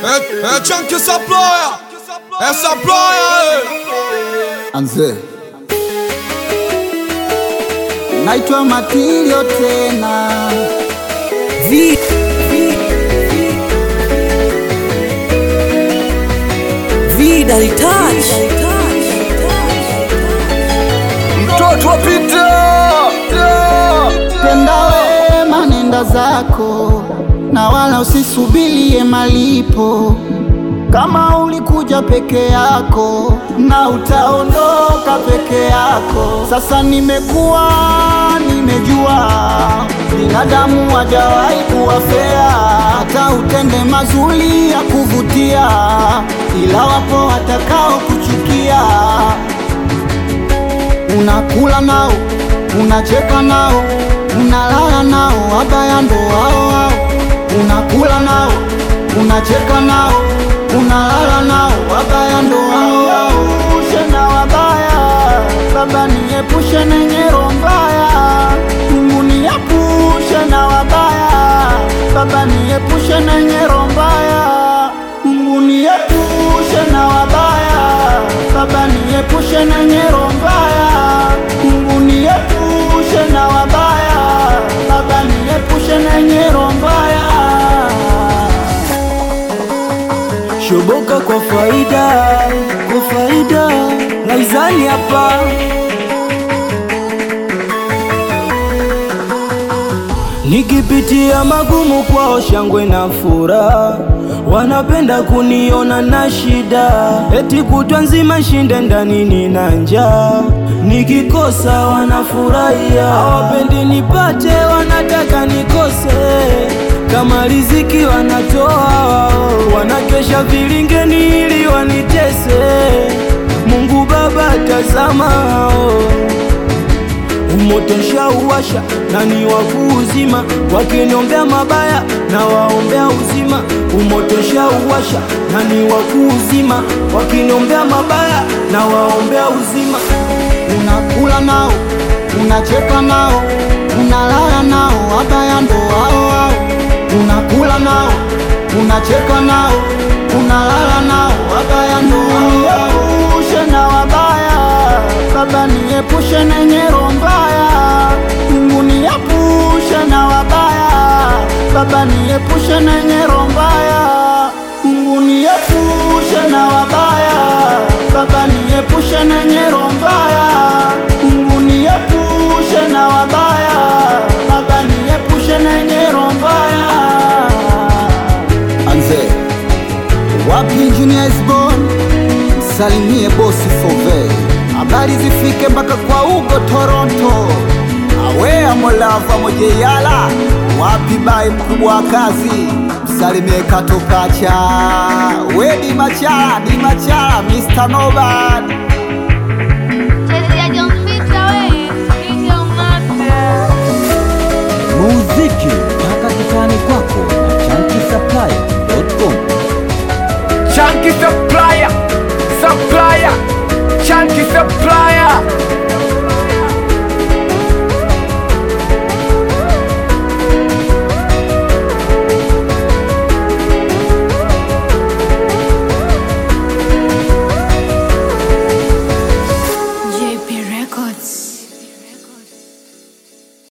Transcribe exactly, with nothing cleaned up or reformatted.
É, é Chunky Supplier, é Supplier. Anze naitwa Matilio tena Vi, vi, Vida ni touch. Mtoto wa Peter, tenda wema nenda zako na wala usisubilie malipo. Kama ulikuja peke yako na utaondoka peke yako. Sasa nimekuwa nimejua binadamu hajawahi kuwa fair. Hata utende mazuri ya kuvutia, ila wapo watakao kuchukia. Unakula nao, unacheka nao, unalala nao, wabaya ndo wao wao. Unakula nao, unacheka nao, unalala nao, wabaya ndo wao wao. Ushe na wabaya, Baba niepushe na nyero mbaya. Mungu niepushe na wabaya, Baba niepushe na nyero mbaya. Mungu niepushe na wabaya, Baba niepushe na nyero mbaya. Mungu niepushe na wabaya, Baba niepushe na nyero mbaya. Shoboka kwa faida, kwa faida Laizani hapa. Nikipitia magumu kwao shangwe na furaha. Wanapenda kuniona na shida, eti kutwa nzima shinde ndani nina njaa. Nikikosa wanafurahia, hawapendi nipate, wanataka nikose. Kama riziki wanatoa wao, wanakesha vilingeni ili wanitese. Mungu Baba tazama hao, umoto nshauwasha nani wa kuuzima. Wakiniombea mabaya na waombea uzima. Umoto nshauwasha nani wa kuuzima. Wakiniombea mabaya na waombea uzima. Unakula nao, unacheka nao, unalala nao, wabaya ndo wao wao. Unakula nao, unacheka nao, unalala nao, wabaya ndo wao wao. Niepushe na wabaya, Baba niepushe na nyero mbaya. Mungu niepushe na wabaya, Baba niepushe na nyero mbaya. Mungu niepushe na wabaya, Baba niepushe na nyero mbaya. Mungu niepushe na wabaya, Baba niepushe na nyero mbaya. Anze wapi Junior is born, salimie bosi Fove. Habari zifike mpaka kwa Ugo Toronto. Awe amolava moje yala, wapi bai mkubwa wa kazi, msalimie Katokacha. We di machala, di machala, Mister Nobody. Chezi ya John Peter we, King of Mafia. Muziki